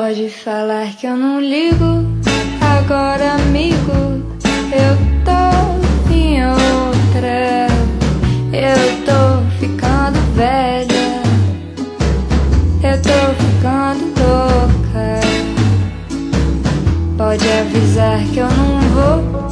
Pode falar que eu não ligo, agora amigo, eu tô em outra. Eu tô ficando velha, eu tô ficando louca. Pode avisar que eu não vou.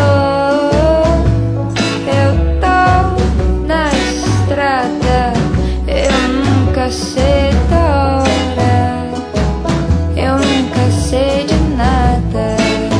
Eu tô na estrada, eu nunca sei da hora, eu nunca sei de nada.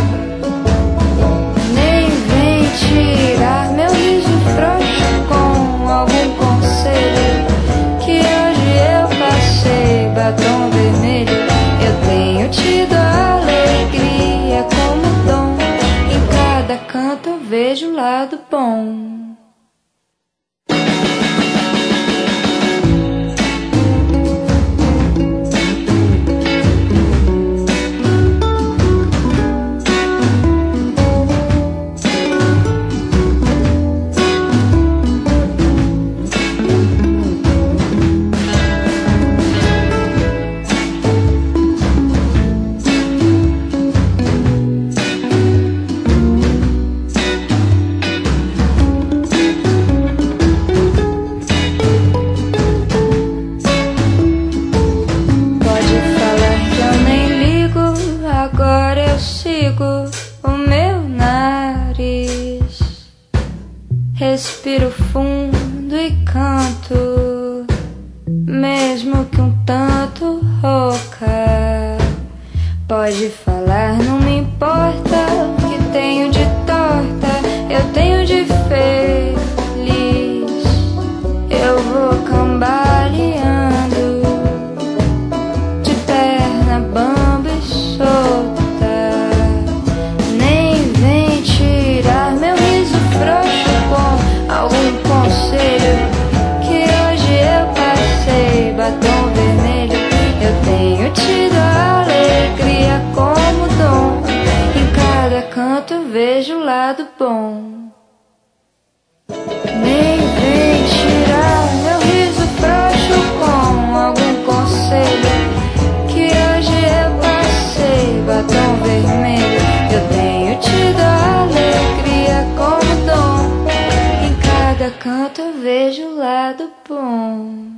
Nem vem tirar meu riso frouxo com algum conselho, que hoje eu passei batom vermelho. Eu tenho tido a alegria como dom, em cada canto eu vejo o lado bom. O meu nariz, respiro fundo e canto, mesmo que um tanto rouca. Pode falar, não me importa o que tenho de torta, eu tenho de feliz. Eu vou cambaleando, de perna bamba e solta. Algum conselho, que hoje eu passei batom vermelho. Eu tenho tido a alegria como dom, em cada canto eu vejo o lado bom. Nem vem tirar meu riso frouxo com algum conselho, que hoje eu passei batom vermelho. Eu tenho tido a alegria como dom, cada canto eu vejo o lado bom.